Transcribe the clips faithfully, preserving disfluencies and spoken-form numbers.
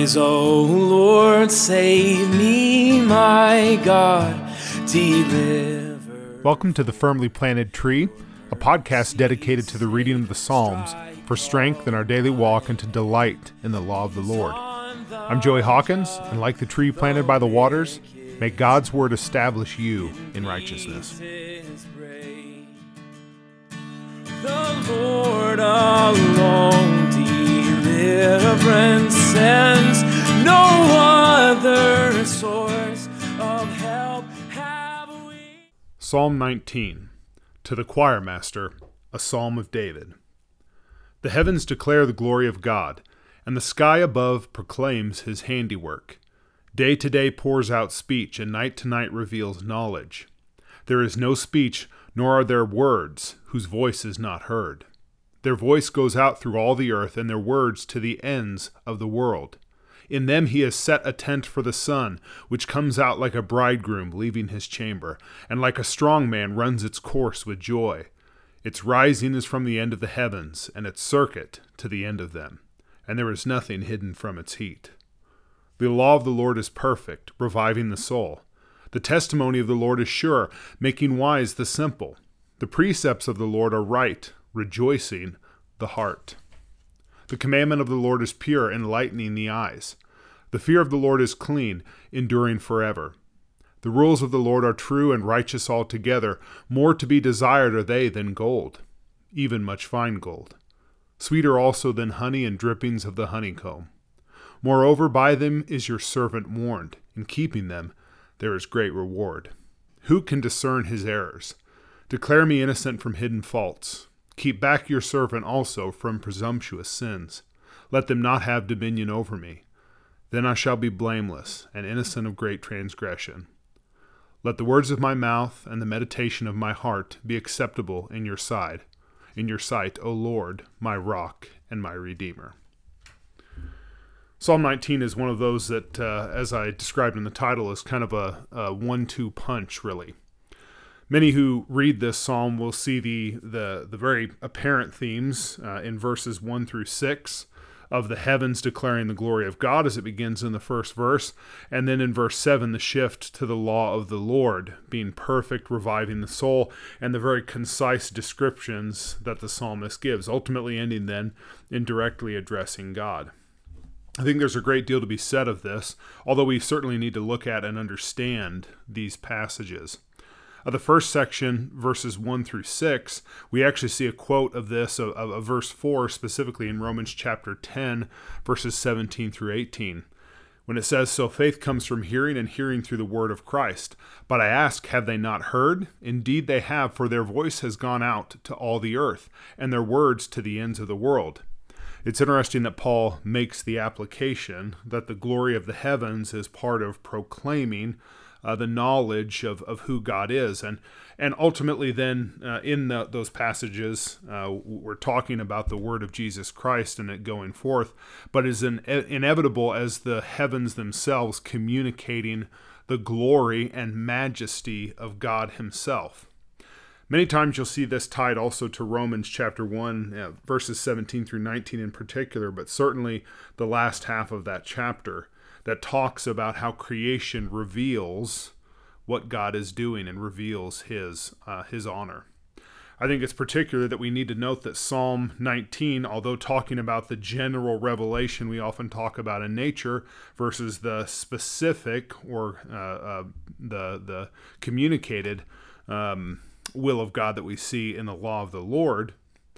Arise, O Lord, save me, my God, deliver. Welcome to The Firmly Planted Tree, a podcast dedicated to the reading of the Psalms for strength in our daily walk and to delight in the law of the Lord. I'm Joey Hawkins, and like the tree planted by the waters, may God's word establish you in righteousness. The Lord alone deliverance sends, no other source of help have we. Psalm nineteen, to the choir master, a psalm of David. The heavens declare the glory of God, and the sky above proclaims his handiwork. Day to day pours out speech, and night to night reveals knowledge. There is no speech, nor are there words, whose voice is not heard. Their voice goes out through all the earth, and their words to the ends of the world. In them he has set a tent for the sun, which comes out like a bridegroom leaving his chamber, and like a strong man runs its course with joy. Its rising is from the end of the heavens, and its circuit to the end of them, and there is nothing hidden from its heat. The law of the Lord is perfect, reviving the soul. The testimony of the Lord is sure, making wise the simple. The precepts of the Lord are right, rejoicing the heart. The commandment of the Lord is pure, enlightening the eyes. The fear of the Lord is clean, enduring forever. The rules of the Lord are true and righteous altogether. More to be desired are they than gold, even much fine gold. Sweeter also than honey and drippings of the honeycomb. Moreover, by them is your servant warned. In keeping them, there is great reward. Who can discern his errors? Declare me innocent from hidden faults. Keep back your servant also from presumptuous sins. Let them not have dominion over me. Then I shall be blameless and innocent of great transgression. Let the words of my mouth and the meditation of my heart be acceptable in your sight, in your sight, O Lord, my rock and my redeemer. Psalm nineteen is one of those that, uh, as I described in the title, is kind of a, a one two punch, really. Many who read this psalm will see the the, the very apparent themes uh, in verses one through six of the heavens declaring the glory of God as it begins in the first verse, and then in verse seven, the shift to the law of the Lord being perfect, reviving the soul, and the very concise descriptions that the psalmist gives, ultimately ending then in directly addressing God. I think there's a great deal to be said of this, although we certainly need to look at and understand these passages. Uh, the first section, verses one through six, we actually see a quote of this, of, of, of verse four, specifically in Romans chapter ten, verses seventeen through eighteen, when it says, "So faith comes from hearing, and hearing through the word of Christ. But I ask, have they not heard? Indeed they have, for their voice has gone out to all the earth, and their words to the ends of the world." It's interesting that Paul makes the application that the glory of the heavens is part of proclaiming uh, the knowledge of, of who God is. And and ultimately then uh, in the, those passages, uh, we're talking about the word of Jesus Christ and it going forth, but is in, inevitable as the heavens themselves communicating the glory and majesty of God himself. Many times you'll see this tied also to Romans chapter one, uh, verses seventeen through nineteen in particular, but certainly the last half of that chapter that talks about how creation reveals what God is doing and reveals his uh, his honor. I think it's particular that we need to note that Psalm nineteen, although talking about the general revelation we often talk about in nature versus the specific or uh, uh, the the communicated um will of God that we see in the law of the Lord,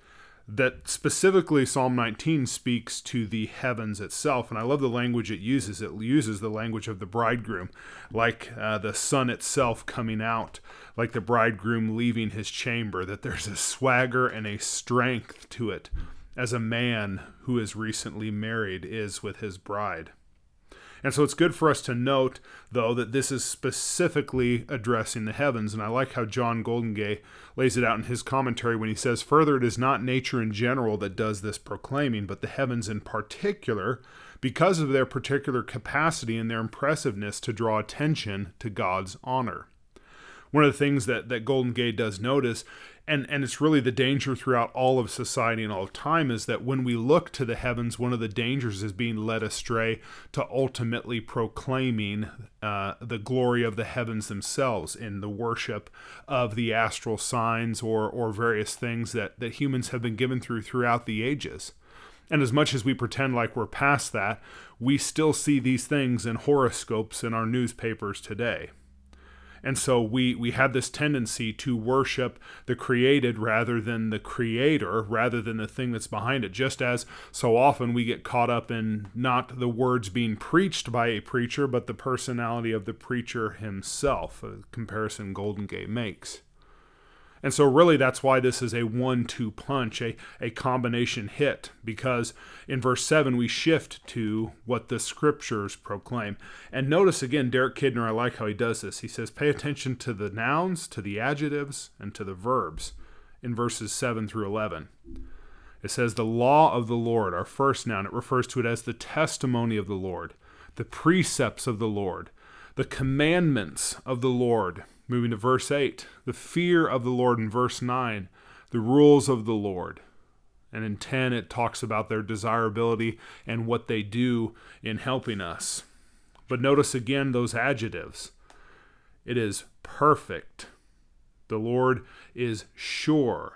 that specifically Psalm nineteen speaks to the heavens itself. And I love the language it uses. It uses the language of the bridegroom, like uh, the sun itself coming out, like the bridegroom leaving his chamber, that there's a swagger and a strength to it as a man who is recently married is with his bride. And so it's good for us to note, though, that this is specifically addressing the heavens. And I like how John Goldingay lays it out in his commentary when he says, "Further, it is not nature in general that does this proclaiming, but the heavens in particular, because of their particular capacity and their impressiveness to draw attention to God's honor." One of the things that, that Golden Gate does notice, and, and it's really the danger throughout all of society and all of time, is that when we look to the heavens, one of the dangers is being led astray to ultimately proclaiming uh, the glory of the heavens themselves in the worship of the astral signs or or various things that, that humans have been given through throughout the ages. And as much as we pretend like we're past that, we still see these things in horoscopes in our newspapers today. And so we, we have this tendency to worship the created rather than the creator, rather than the thing that's behind it. Just as so often we get caught up in not the words being preached by a preacher, but the personality of the preacher himself, a comparison Golden Gate makes. And so really that's why this is a one two punch, a, a combination hit, because in verse seven we shift to what the scriptures proclaim. And notice again, Derek Kidner, I like how he does this. He says, pay attention to the nouns, to the adjectives, and to the verbs in verses seven through eleven. It says, the law of the Lord, our first noun, it refers to it as the testimony of the Lord, the precepts of the Lord, the commandments of the Lord. Moving to verse eight, the fear of the Lord in verse nine, the rules of the Lord. And in ten, it talks about their desirability and what they do in helping us. But notice again those adjectives. It is perfect. The Lord is sure.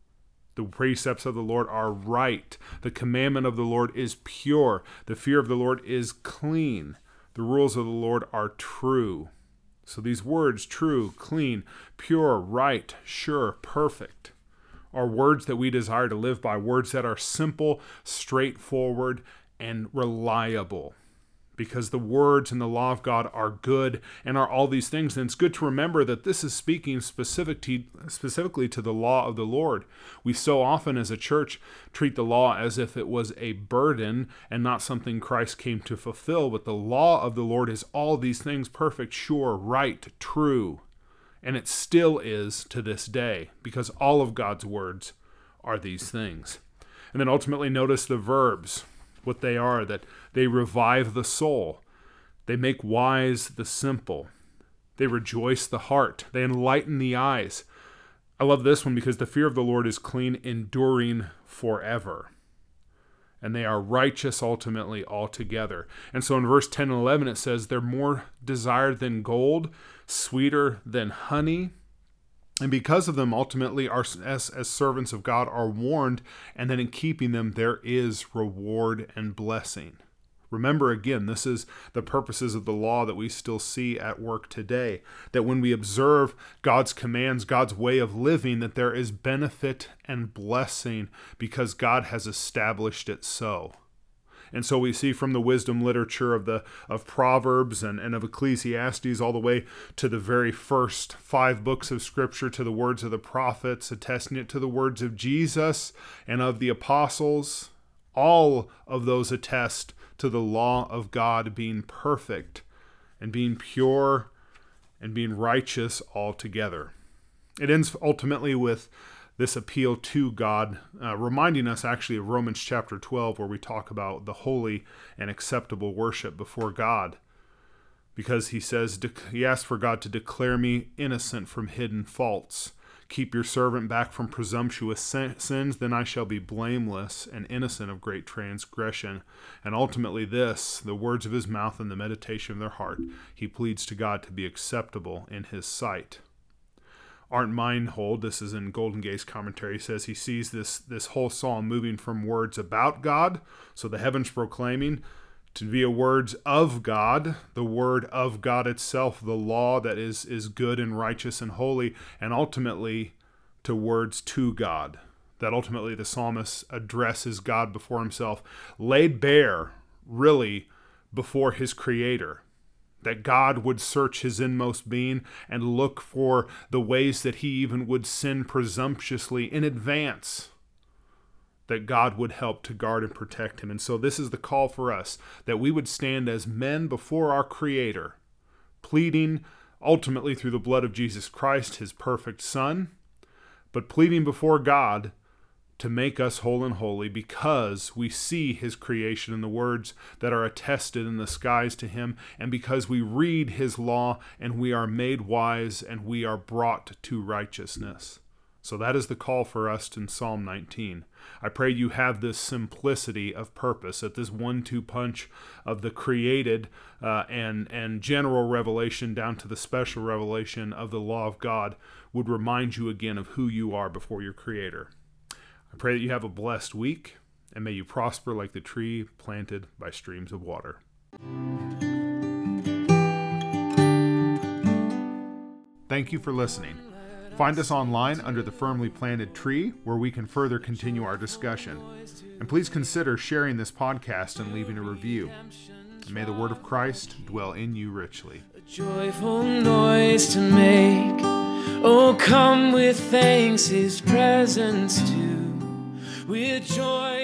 The precepts of the Lord are right. The commandment of the Lord is pure. The fear of the Lord is clean. The rules of the Lord are true. So these words, true, clean, pure, right, sure, perfect, are words that we desire to live by, words that are simple, straightforward, and reliable. Because the words and the law of God are good and are all these things. And it's good to remember that this is speaking specific to, specifically to the law of the Lord. We so often as a church treat the law as if it was a burden and not something Christ came to fulfill. But the law of the Lord is all these things, perfect, sure, right, true. And it still is to this day, because all of God's words are these things. And then ultimately notice the verbs. What they are, that they revive the soul, they make wise the simple, they rejoice the heart, they enlighten the eyes. I love this one because the fear of the Lord is clean, enduring forever, and they are righteous ultimately altogether. And so in verse ten and eleven it says they're more desired than gold, sweeter than honey. And because of them, ultimately, our, as, as servants of God, are warned, and then in keeping them, there is reward and blessing. Remember, again, this is the purposes of the law that we still see at work today, that when we observe God's commands, God's way of living, that there is benefit and blessing because God has established it so. And so we see from the wisdom literature of the of Proverbs and, and of Ecclesiastes all the way to the very first five books of Scripture, to the words of the prophets, attesting it to the words of Jesus and of the apostles. All of those attest to the law of God being perfect and being pure and being righteous altogether. It ends ultimately with this appeal to God, uh, reminding us actually of Romans chapter twelve, where we talk about the holy and acceptable worship before God. Because he says, he asks for God to declare me innocent from hidden faults. Keep your servant back from presumptuous sins, then I shall be blameless and innocent of great transgression. And ultimately this, the words of his mouth and the meditation of their heart, he pleads to God to be acceptable in his sight. Arndt Meinhold, this is in Golden Gate's commentary, says he sees this, this whole psalm moving from words about God, so the heavens proclaiming, to be a words of God, the word of God itself, the law that is, is good and righteous and holy, and ultimately to words to God, that ultimately the psalmist addresses God before himself, laid bare, really, before his Creator. That God would search his inmost being and look for the ways that he even would sin presumptuously in advance, that God would help to guard and protect him. And so this is the call for us, that we would stand as men before our Creator, pleading ultimately through the blood of Jesus Christ, his perfect Son, but pleading before God to make us whole and holy, because we see his creation and the words that are attested in the skies to him, and because we read his law and we are made wise and we are brought to righteousness. So that is the call for us in Psalm nineteen. I pray you have this simplicity of purpose, that this one-two punch of the created uh, and, and general revelation down to the special revelation of the law of God would remind you again of who you are before your Creator. I pray that you have a blessed week, and may you prosper like the tree planted by streams of water. Thank you for listening. Find us online under the Firmly Planted Tree, where we can further continue our discussion. And please consider sharing this podcast and leaving a review. And may the word of Christ dwell in you richly. A joyful noise to make. Oh, come with thanks his presence to. With joy.